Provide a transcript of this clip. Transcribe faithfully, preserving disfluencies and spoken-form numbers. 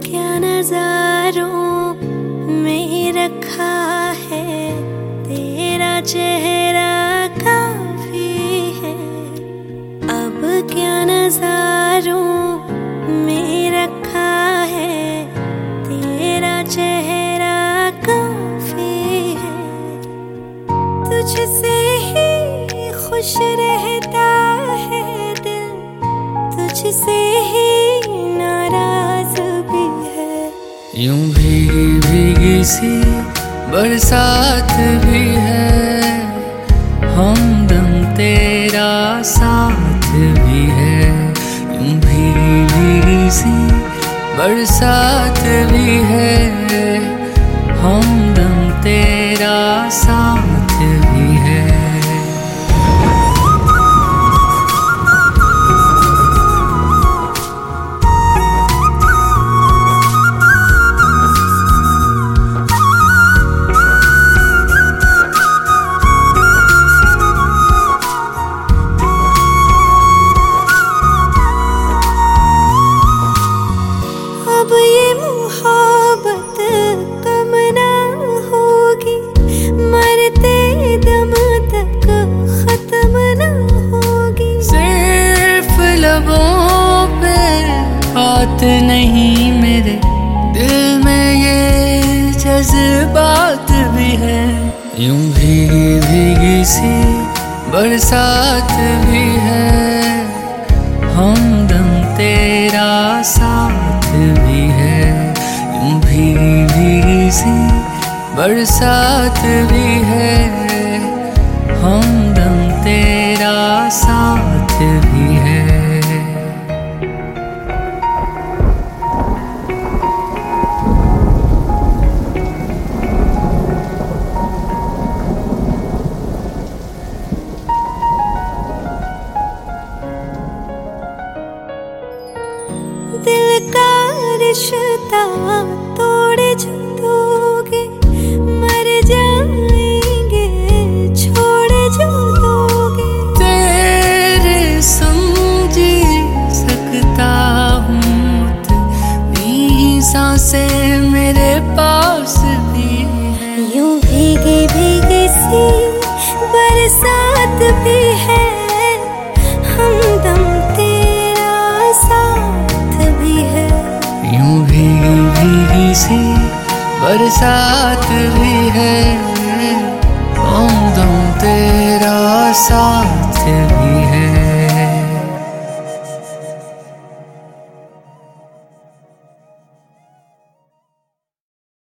क्या नजारों में रखा है तेरा चेहरा काफी है। अब क्या नजारों में रखा है तेरा चेहरा काफी है। तुझसे ही खुश रहता है दिल, तुझसे ही नाराज भी है। यूं भीगी भीगी सी बरसात भी है, हमदम तेरा साथ भी है। यूं भीगी भीगी सी बरसात भी है, हमदम तेरा साथ भी है। अब ये मोहब्बत कम ना होगी, मरते दम तक खत्म ना होगी। सिर्फ लबों पे बात नहीं, मेरे दिल में ये जज्बात भी है। यूं भीगी भीगी सी बरसात भी है, हमदम तेरा साथ भी है। यूं भीगी भीगी सी बरसात भी है, हमदम तेरा साथ भी है। दिल का रिश्ता तोड़ जो दोगे, मर जाएंगे छोड़ जो दोगे। तेरे समझी सकता हूँ, इतनी सांसें मेरे पास भी है। यूं भीगी भीगी सी बरसात भी है, हमदम तेरा साथ भी है। यूं भीगी भीगी सी बरसात भी है,